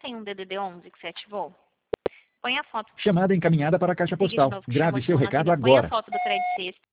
tem um DDD11 que você ativou? Põe a foto. Chamada encaminhada para a caixa Ligue de postal. novo que Grave chamou de seu não recado atendeu. Põe a agora. foto do crédito sexta.